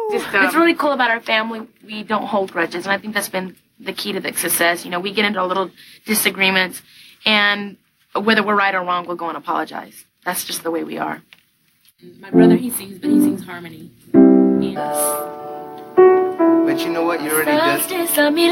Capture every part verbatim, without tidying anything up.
Just, um, What's really cool about our family, we don't hold grudges, and I think that's been the key to the success. You know, we get into little disagreements, and whether we're right or wrong, we'll go and apologize. That's just the way we are. My brother, he sings, but he sings harmony. Yes. But you know what? You already did.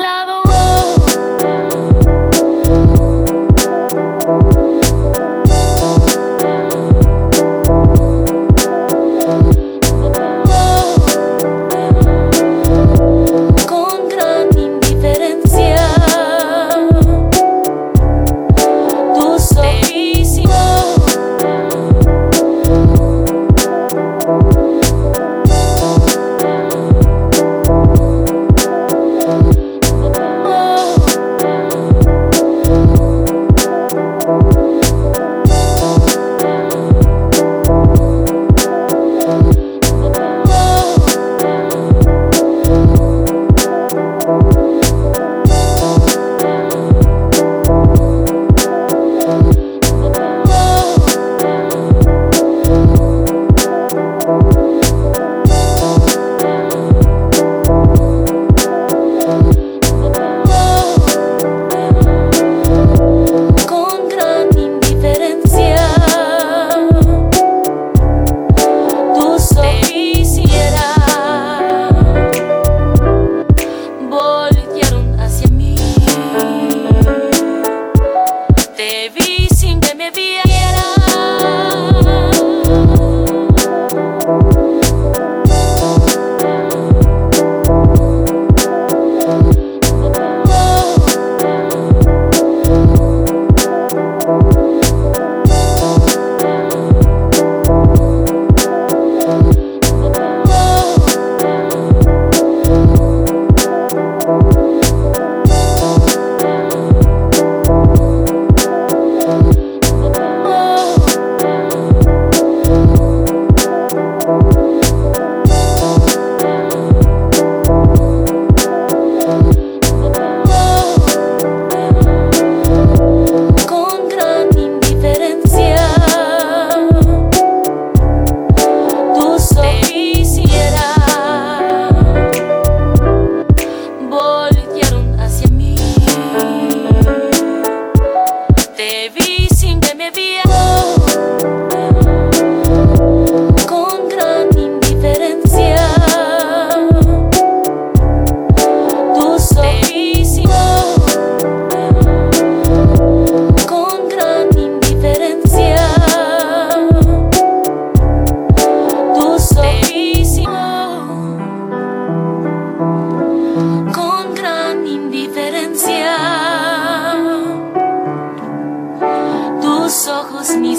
Ni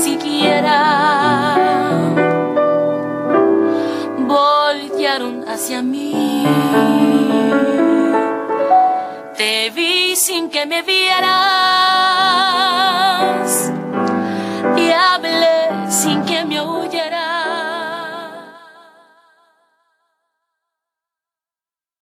siquiera voltearon hacia mí. Te vi sin que me vieras.